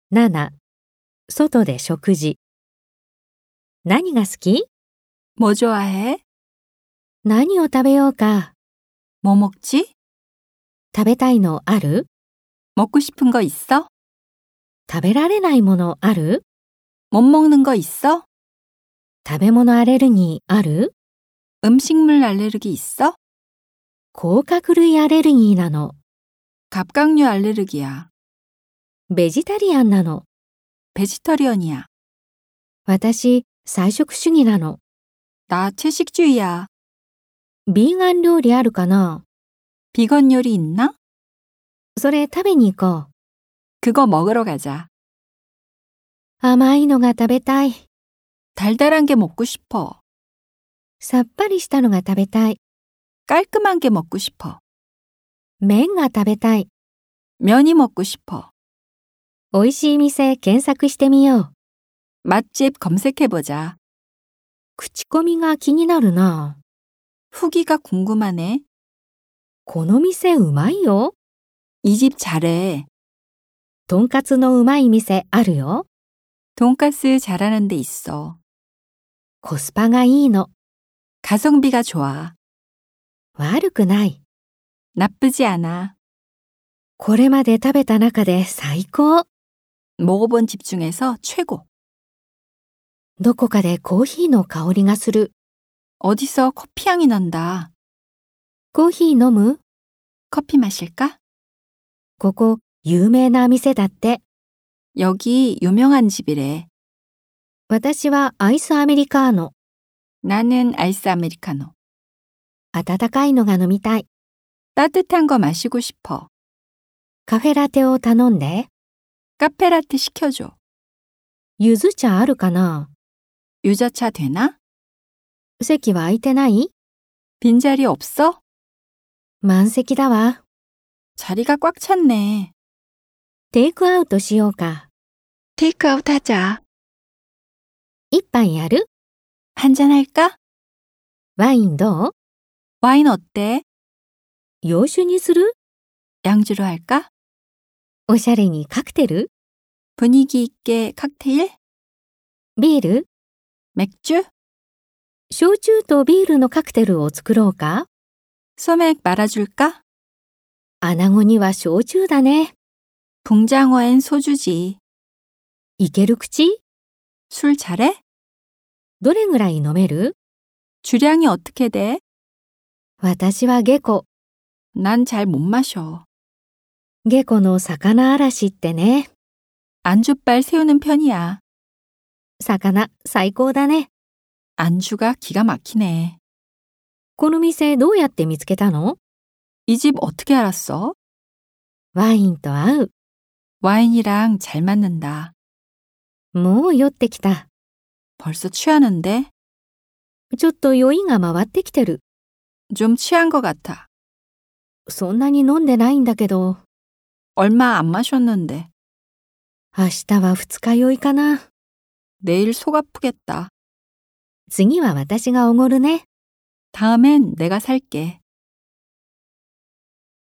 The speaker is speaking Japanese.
7、外で食事。何が好き？ 뭐 좋아해? 何を食べようか。 뭐 먹지? 食べたいのある？ 먹고 싶은 거 있어? 食べられないものある？ 못 먹는 거 있어? 食べ物アレルギーある？ 음식물 알레르기 있어? 甲殻類アレルギーなの。 갑각류 알레르기야. ベジタリアンなの。 베지터리언이야. 私、菜食主義なの。 나 채식주의야. ビーガン料理あるかな？ 비건 요리 있나? それ食べに行こう。 그거 먹으러 가자. 甘いのが食べたい。 달달한 게 먹고 싶어. さっぱりしたのが食べたい。 깔끔한 게 먹고 싶어. 麺が食べたい。 면이 먹고 싶어. 美味しい店検索してみよう。 맛집 검색해보자. 口コミが気になるな。 후기가 궁금하네. この店うまいよ。 이 집 잘해. とんかつのうまい店あるよ。 돈가스 잘하는 데 있어. コスパがいいの。 가성비가 좋아. 悪くない。 나쁘지 않아. これまで食べた中で最高。 먹어본 집 중에서 최고. どこかでコーヒーの香りがする。 어디서 커피향이 난다. コーヒー飲む？ 커피 마실까? ここ有名な店だって。 여기 유명한 집이래. 私はアイスアメリカーノ。 나는 아이스 아메리카노. 温かいのが飲みたい。 따뜻한 거 마시고 싶어. カフェラテを頼んで。 카페라테 시켜줘. ゆず茶あるかな？ 유자차 되나? 席は空いてない？ 빈자리 없어? 満席だわ。 자리가 꽉 찼네. テイクアウトしようか。 테이크아웃 하자. 一杯やる？ 한잔 할까? ワインどう？ 와인 어때? 洋酒にする？ 양주로 할까? おしゃれにカクテル？ 분위기 있게 칵테일? ビール？ 맥주? 焼酎とビールのカクテルを作ろうか？ 소맥 말아줄까? 穴子には焼酎だね。 붕장어엔 소주지. いける口？ 술 잘해? どれぐらい飲める？ 주량이 어떻게 돼? 私はゲコ。 난 잘 못 마셔. ゲコの魚嵐ってね。 안주빨 세우는 편이야. 魚最高だね。 안주가 기가 막히네. この店どうやって見つけたの？ 이 집 어떻게 알았어? ワインと合う。 와인이랑 잘 맞는다. もう酔ってきた。 벌써 취하는데? ちょっと酔いが回ってきてる。 좀 취한 것 같아. そんなに飲んでないんだけど。 얼마 안 마셨는데. 明日は二日酔いかな。 내일 속 아프겠다. 次は私がおごるね。 다음엔 내가 살게.